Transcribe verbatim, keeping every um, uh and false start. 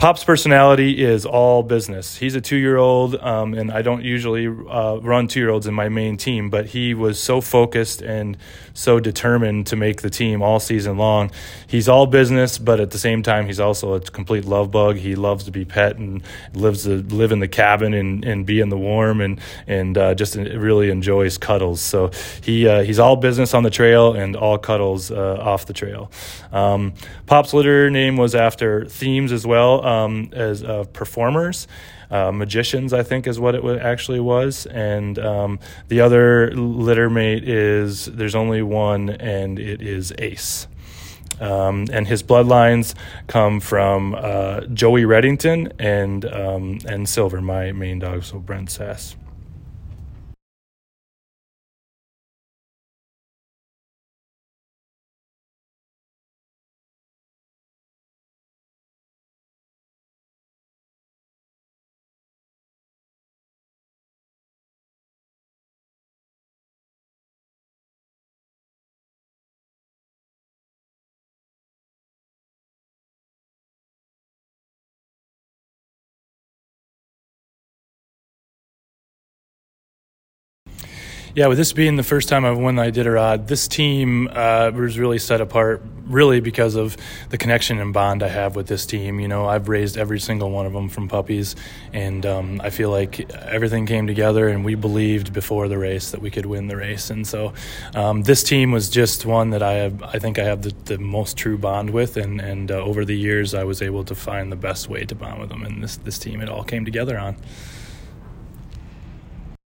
Pop's personality is all business. He's a two-year-old, um, and I don't usually uh, run two-year-olds in my main team, but he was so focused and so determined to make the team all season long. He's all business, but at the same time, he's also a complete love bug. He loves to be pet and lives to live in the cabin and, and be in the warm and and uh, just really enjoys cuddles. So he uh, he's all business on the trail and all cuddles uh, off the trail. Um, Pop's litter name was after themes as well. Um, as uh, performers, uh, magicians, I think is what it w- actually was. And um, the other litter mate is, there's only one, and it is Ace. Um, and his bloodlines come from uh, Joey Reddington and um, and Silver, my main dog, so Brent Sass. Yeah, with this being the first time I've won the Iditarod, this team uh, was really set apart really because of the connection and bond I have with this team. You know, I've raised every single one of them from puppies, and um, I feel like everything came together, and we believed before the race that we could win the race. And so um, this team was just one that I have, I think I have the, the most true bond with, and, and uh, over the years I was able to find the best way to bond with them, and this, this team, it all came together on.